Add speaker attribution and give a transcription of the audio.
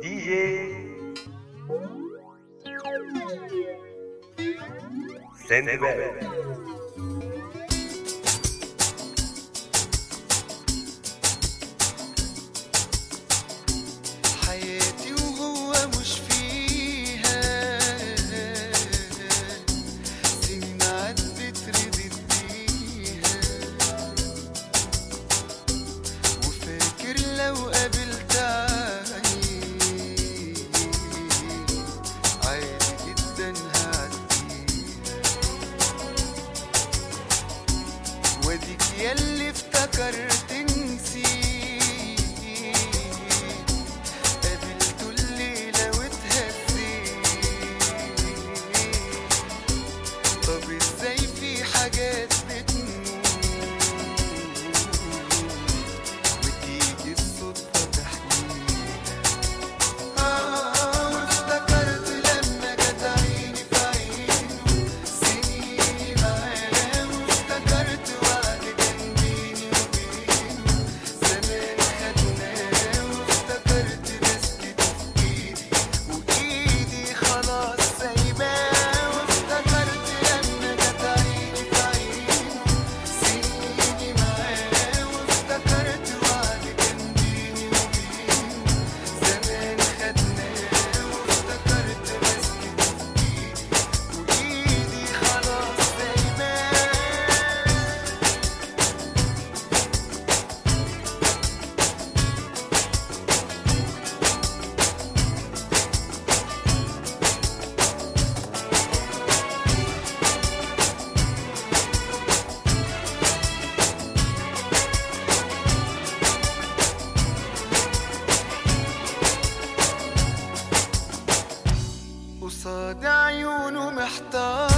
Speaker 1: DJ Sendbell.
Speaker 2: حياتي وهو مش فيها سنين عدت ردت بيها، وفاكر لو قابلت عادي جدا هعديها، واديك ياللي افتكرت نسيت قابلته الليلة واتهزيت. طب ازاي في حاجات بتموت وتيجي الصدفة تحكيها؟ وافتكرت لما جت عيني في عينه سنيني معاه، وافتكرت وعد كان بيني وبينه زمان خدناه، وافتكرت مسكته في ايدي وايدي خلاص سايباه، وافتكرت لما جت عيني في عينه سنيني معاه، وافتكرت وعد كان بيني وبينه زمان خدناه، وافتكرت مسكته في ايدي وايدي خلاص سايباه. قصاد عيونه محتار